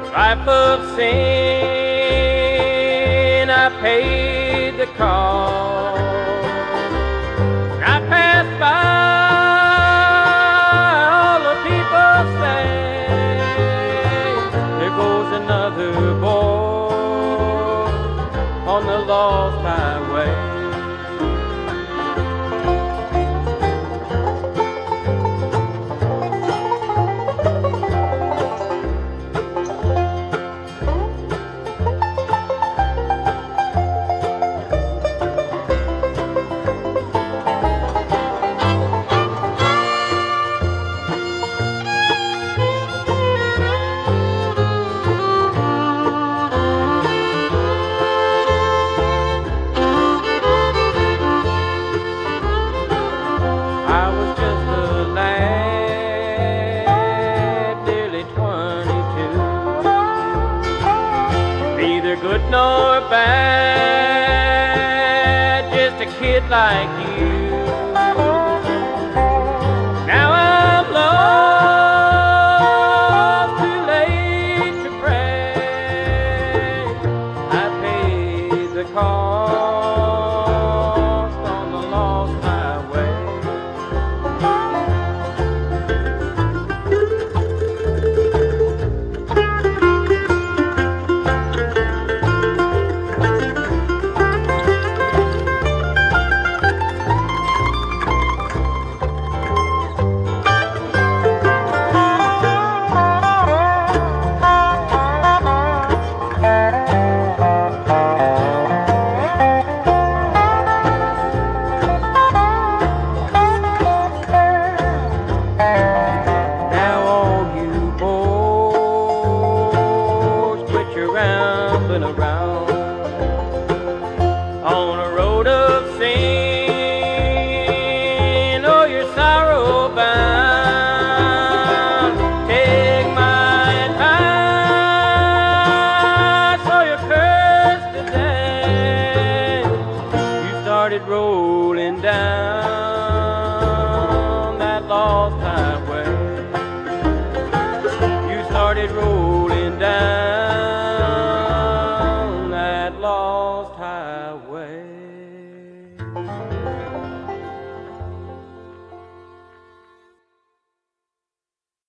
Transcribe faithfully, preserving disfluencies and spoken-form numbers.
Life of sin, I paid the cost. I passed by, all the people say, there goes another boy on the lost highway. I was just a lad, nearly twenty-two, neither good nor bad, just a kid like you.